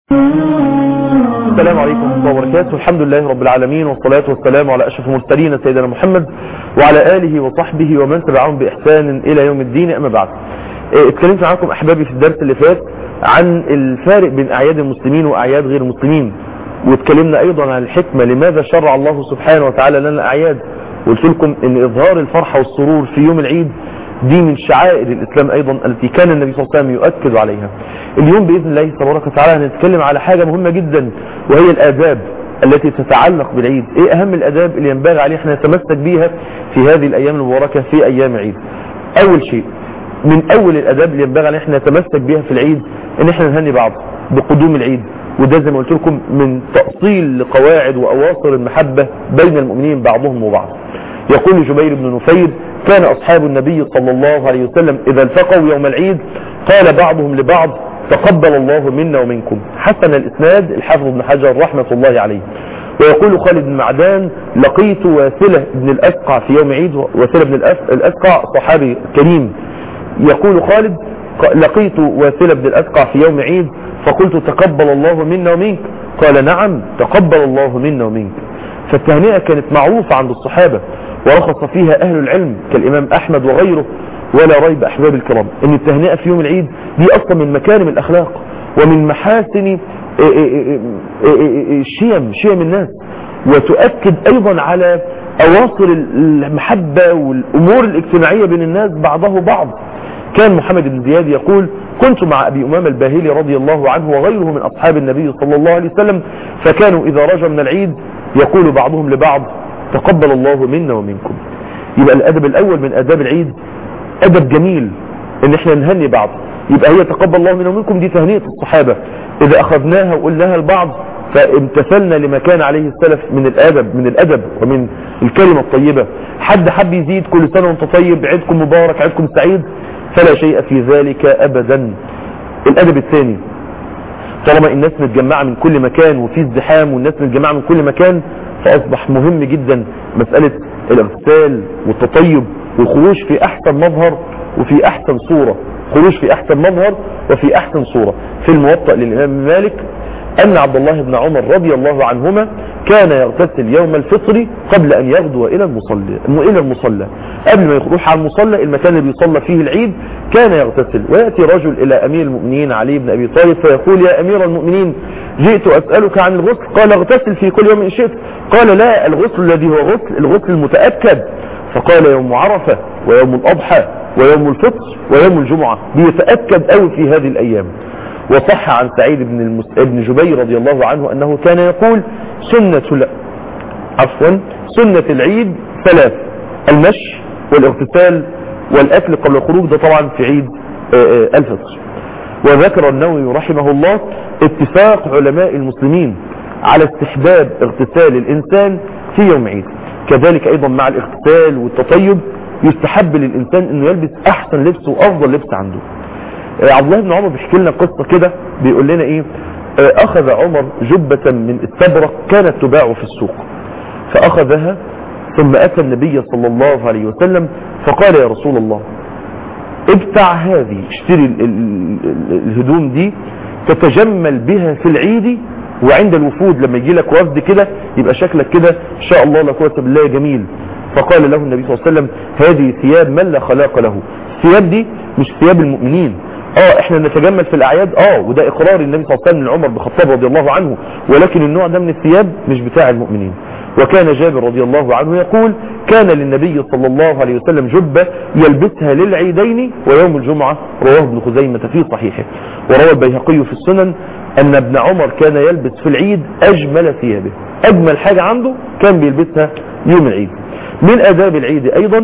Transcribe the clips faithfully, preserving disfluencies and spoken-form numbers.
السلام عليكم ورحمة الله وبركاته. الحمد لله رب العالمين، والصلاة والسلام على أشرف المرسلين سيدنا محمد وعلى آله وصحبه ومن تبعهم بإحسان إلى يوم الدين. أما بعد، اتكلمت معكم أحبابي في الدرس اللي فات عن الفارق بين أعياد المسلمين وأعياد غير المسلمين، واتكلمنا أيضا عن الحكمة لماذا شرع الله سبحانه وتعالى لنا أعياد. وقلت لكم أن إظهار الفرحة والسرور في يوم العيد دي من شعائر الإسلام أيضا التي كان النبي صلى الله عليه وسلم يؤكد عليها. اليوم بإذن الله تبارك وتعالى هنتكلم على حاجة مهمة جدا، وهي الآداب التي تتعلق بالعيد. إيه أهم الآداب اللي ينبغي عليه احنا نتمسك بيها في هذه الأيام المباركة في أيام العيد؟ أول شيء من أول الآداب اللي ينبغي عليه احنا نتمسك بيها في العيد إن احنا نهني بعض بقدوم العيد، وده زي ما قلت لكم من تأصيل لقواعد وأواصر المحبة بين المؤمنين بعضهم وبعض. يقول جبير بن نفير: كان أصحاب النبي صلى الله عليه وسلم إذا التقوا يوم العيد قال بعضهم لبعض: تقبل الله منا ومنكم. حسن الإسناد الحافظ ابن حجر رحمة الله عليه. ويقول خالد بن معدان: لقيت واثلة بن الأسقع في يوم عيد. واثلة بن الأسقع صحابي كريم. يقول خالد: لقيت واثلة بن الأسقع في يوم عيد فقلت: تقبل الله منا ومنك. قال: نعم تقبل الله منا ومنك. فالتهنئة كانت معروفة عند الصحابة ورخص فيها أهل العلم كالإمام أحمد وغيره. ولا ريب أحباب الكرام أن التهنئة في يوم العيد دي أصلا من مكارم الأخلاق ومن محاسن شيم شيم الناس، وتؤكد أيضا على أواصر المحبة والأمور الاجتماعية بين الناس بعضه بعض. كان محمد بن زياد يقول: كنت مع أبي أمامة الباهلي رضي الله عنه وغيره من أصحاب النبي صلى الله عليه وسلم، فكانوا إذا رجع من العيد يقول بعضهم لبعض: تقبل الله منا ومنكم. يبقى الأدب الأول من آداب العيد أدب جميل إن احنا نهني بعض. يبقى هي تقبل الله منا ومنكم دي تهنئة الصحابة، إذا أخذناها وقلناها لبعض فامتثلنا لما كان عليه السلف من الأدب من الأدب ومن الكلمة الطيبة. حد حب يزيد: كل سنة وانت طيب، عيدكم مبارك، عيدكم سعيد، فلا شيء في ذلك أبدا. الأدب الثاني: طالما الناس متجمعة من كل مكان وفي ازدحام والناس متجمعة من كل مكان، فأصبح مهم جدا مسألة الاغتسال والتطيب والخروج في أحسن مظهر وفي أحسن صورة. خروج في أحسن مظهر وفي أحسن صورة. في الموطأ للإمام مالك أن عبد الله بن عمر رضي الله عنهما كان يغتسل يوم الفطر قبل أن يغدو إلى المصلى إلى المصلى قبل ما يروح على المصلى المكان اللي بيصلى فيه العيد كان يغتسل. ويأتي رجل إلى أمير المؤمنين علي بن أبي طالب فيقول: يا أمير المؤمنين، جئت أسألك عن الغسل. قال: اغتسل في كل يوم إن شئت. قال: لا، الغسل الذي هو غسل الغسل المتأكد. فقال: يوم عرفة ويوم الأضحى ويوم الفطر ويوم الجمعة، بيتأكد أوي في هذه الأيام. وصح عن سعيد بن, المس... بن جبير رضي الله عنه أنه كان يقول: سنة ل... عفوا سنة العيد ثلاث: المشي والاغتسال والأكل قبل الخروج. ده طبعا في عيد الفطر. وذكر النووي رحمه الله اتفاق علماء المسلمين على استحباب اغتسال الإنسان في يوم عيد. كذلك أيضا مع الاغتسال والتطيب يستحب للإنسان أنه يلبس أحسن لبس وأفضل لبس عنده. عبد الله بن عمر بيحكي لنا قصة كده، بيقول لنا إيه: أخذ عمر جبة من استبرق كانت تباع في السوق، فأخذها ثم أتى النبي صلى الله عليه وسلم فقال: يا رسول الله، ابتع هذه، اشتري الهدوم دي تتجمل بها في العيد وعند الوفود، لما يجي لك وفد كده يبقى شكلك كده إن شاء الله لا قوة بالله جميل. فقال له النبي صلى الله عليه وسلم: هذه ثياب من لا خلاق له. الثياب دي مش ثياب المؤمنين. اه احنا نتجمل في الاعياد، اه وده اقرار النبي صلى الله عليه وسلم لعمر بن الخطاب رضي الله عنه، ولكن النوع ده من الثياب مش بتاع المؤمنين. وكان جابر رضي الله عنه يقول: كان للنبي صلى الله عليه وسلم جبة يلبسها للعيدين ويوم الجمعة. رواه ابن خزيمة في صحيحه. وروى البيهقي في السنن أن ابن عمر كان يلبس في العيد أجمل ثيابه، أجمل حاجة عنده كان بيلبسها يوم العيد. من آداب العيد أيضا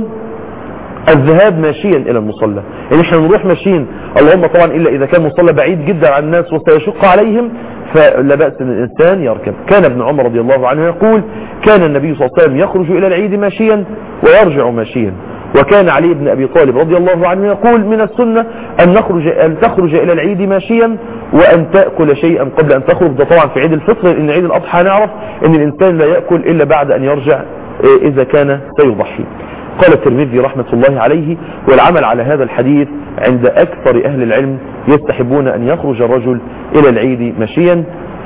الذهاب ماشيا إلى المصلى، يعني احنا نروح ماشيين، اللهم طبعا إلا إذا كان مصلى بعيد جدا عن الناس وسيشق عليهم فلا بأس أن الإنسان يركب. كان ابن عمر رضي الله عنه يقول: كان النبي صلى الله عليه وسلم يخرج إلى العيد ماشيا ويرجع ماشيا. وكان علي بن أبي طالب رضي الله عنه يقول: من السنة أن نخرج أن تخرج إلى العيد ماشيا وأن تأكل شيئا قبل أن تخرج. ده طبعا في عيد الفطر، لأن عيد الأضحى نعرف أن الإنسان لا يأكل إلا بعد أن يرجع إذا كان سيضحي. قال الترمذي رحمة الله عليه: والعمل على هذا الحديث عند أكثر أهل العلم يستحبون أن يخرج الرجل إلى العيد مشيا،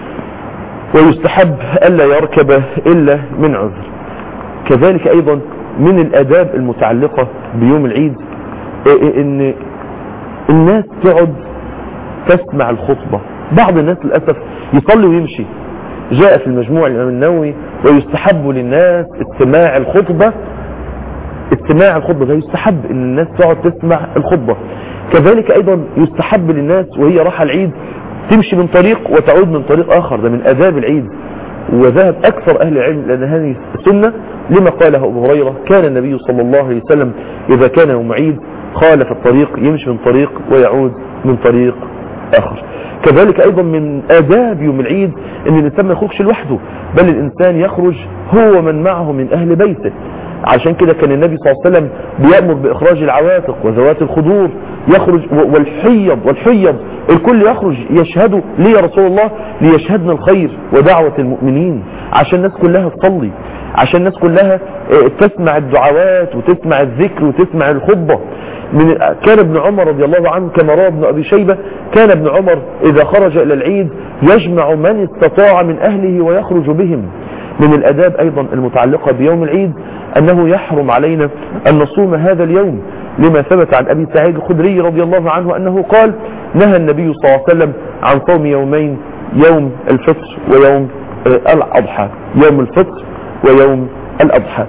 ويستحب ألا يركب إلا من عذر. كذلك أيضا من الآداب المتعلقة بيوم العيد إن الناس تقعد تسمع الخطبة. بعض الناس للأسف يصلي ويمشي. جاء في المجموع الإمام النووي: ويستحب للناس استماع الخطبة. استماع الخطبة ده يستحب ان الناس تقعد تسمع الخطبة. كذلك ايضا يستحب للناس وهي رايحة العيد تمشي من طريق وتعود من طريق اخر، ده من آداب العيد. وذهب اكثر اهل العلم لان هذه السنة لما قاله ابو هريرة: كان النبي صلى الله عليه وسلم اذا كان يوم عيد خالف الطريق، يمشي من طريق ويعود من طريق اخر. كذلك ايضا من آداب يوم العيد ان الانسان ما يخرجش لوحده، بل الانسان يخرج هو من معه من اهل بيته. عشان كده كان النبي صلى الله عليه وسلم بيأمر بإخراج العواتق وذوات الخدور، يخرج والحيض والحيض الكل يخرج يشهدوا لي يا رسول الله، ليشهدنا الخير ودعوة المؤمنين، عشان الناس كلها تصلي، عشان الناس كلها تسمع الدعوات وتسمع الذكر وتسمع الخطبة. من كان ابن عمر رضي الله عنه كما روى ابن أبي شيبة: كان ابن عمر إذا خرج إلى العيد يجمع من استطاع من أهله ويخرج بهم. من الأداب أيضا المتعلقة بيوم العيد أنه يحرم علينا أن نصوم هذا اليوم، لما ثبت عن أبي سعيد الخدري رضي الله عنه أنه قال: نهى النبي صلى الله عليه وسلم عن صوم يومين، يوم الفطر ويوم الأضحى. يوم الفطر ويوم الأضحى.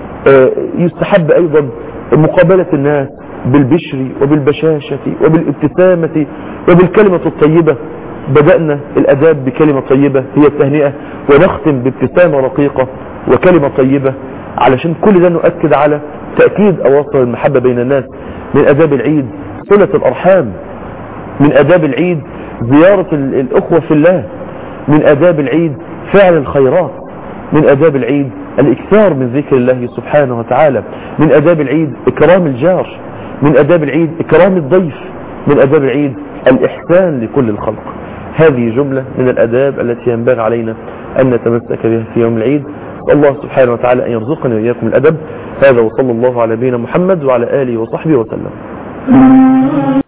يستحب أيضا مقابلة الناس بالبشر وبالبشاشة وبالابتسامة وبالكلمة الطيبة. بدأنا الأداب بكلمة طيبة هي التهنئة، ونختم بابتسامة رقيقة وكلمة طيبة، علشان كل ده نؤكد على تأكيد أواصر المحبة بين الناس. من أداب العيد صلة الأرحام، من أداب العيد زيارة الأخوة في الله، من أداب العيد فعل الخيرات، من أداب العيد الإكثار من ذكر الله سبحانه وتعالى، من أداب العيد إكرام الجار، من أداب العيد إكرام الضيف، من أداب العيد الإحسان لكل الخلق. هذه جملة من الأداب التي ينبغي علينا أن نتمسك بها في يوم العيد. الله سبحانه وتعالى أن يرزقنا وإياكم الأدب. هذا وصلى الله على نبينا محمد وعلى آله وصحبه وسلم.